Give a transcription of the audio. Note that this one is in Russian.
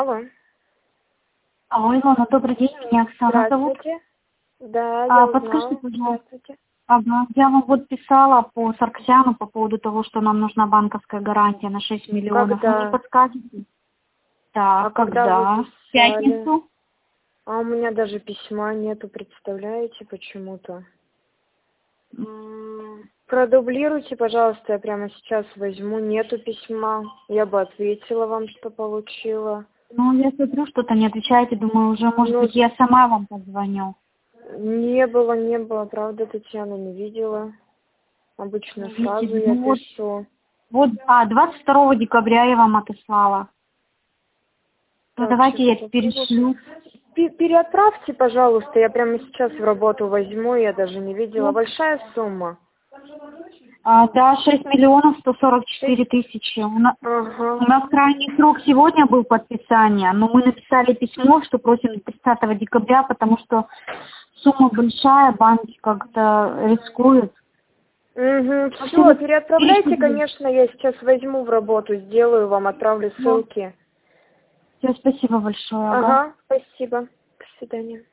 Алло. Алло, Илона, добрый день, меня Оксана зовут. Здравствуйте. Да, я Подскажите, узнала. пожалуйста, Здравствуйте. я вам вот писала по Сарксяну по поводу того, что нам нужна банковская гарантия на 6 миллионов. Вы мне Когда? подскажете? Да, А когда вы когда? В писали? пятницу? А у меня даже письма нету, представляете, почему-то. Продублируйте, пожалуйста, я прямо сейчас возьму. Нету письма. Я бы ответила вам, что получила. Ну, я смотрю, что-то не отвечаете, думаю, уже, может Ну, быть, я сама вам позвоню. не было, правда, Татьяна, не видела. Обычно Не сразу видите? я Ну пишу. 22 декабря я вам отослала. Ну, Так, давайте сейчас я попробую. перешлю. Переотправьте, пожалуйста, я прямо сейчас в работу возьму, я даже не видела. Ну, Большая сумма? Да, 6 миллионов 144 тысячи. У Ага. нас крайний срок сегодня был подписания, но мы написали письмо, что просим до 30 декабря, потому что сумма большая, банки как-то рискуют. Угу. Вообще, Все, вот, переотправляйте, конечно, я сейчас возьму в работу, сделаю вам, отправлю ссылки. Все, спасибо большое, ага. Ага, спасибо. До свидания.